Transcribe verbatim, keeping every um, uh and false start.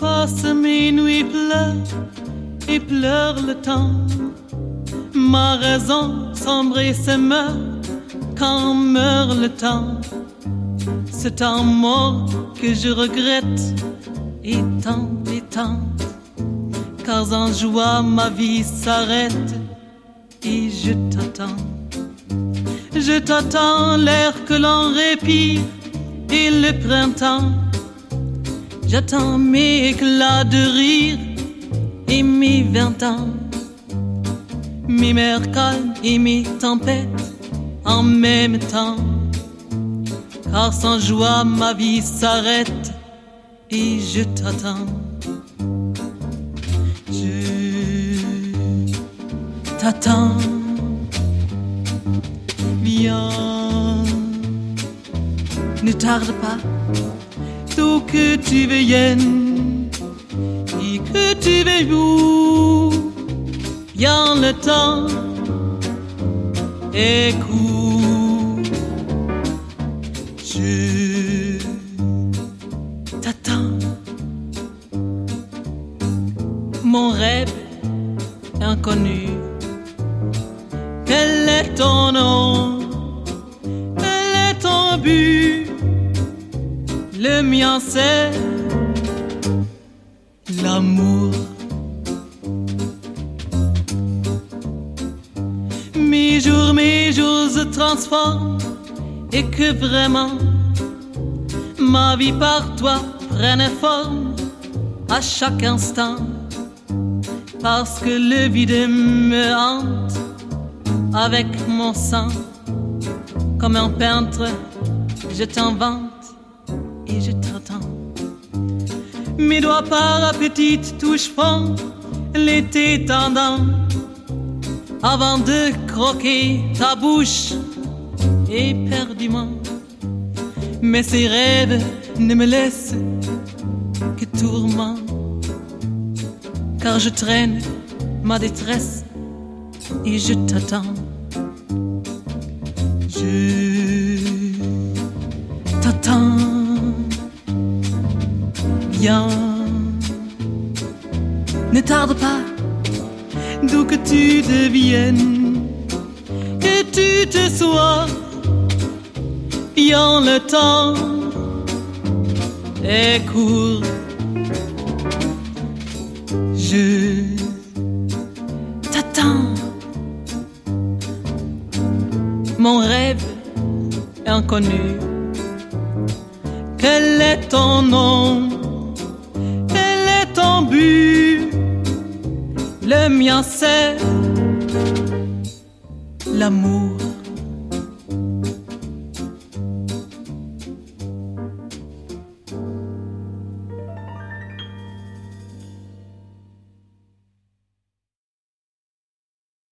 passe mes nuits, pleure et pleure le temps. Ma raison sombre et se meurt quand meurt le temps. Ce temps mort que je regrette et tant et tant. Car en joie ma vie s'arrête et je t'attends. Je t'attends l'air que l'on respire et le printemps. J'attends mes éclats de rire et mes vingt ans. Mes mers calmes et mes tempêtes en même temps. Car sans joie ma vie s'arrête et je t'attends. Je t'attends. Viens, ne tarde pas, tout que tu viennes et que tu veuilles où. Viens, le temps est court. Je t'attends. Mon rêve inconnu, quel est ton nom? Quel est ton but? Le mien c'est l'amour. Mes jours, mes jours se transforment et que vraiment ma vie par toi prenne forme à chaque instant. Parce que le vide me hante avec mon sang. Comme un peintre, je t'invente et je t'attends. Mes doigts par petites touches font l'été tendant. Avant de croquer ta bouche éperdument. Mais ces rêves ne me laissent que tourment. Car je traîne ma détresse et je t'attends. Je t'attends. Viens, ne tarde pas, d'où que tu deviennes, que tu te sois. Viens, le temps est court. Je t'attends. Mon rêve inconnu, quel est ton nom? Quel est ton but? Le mien c'est l'amour.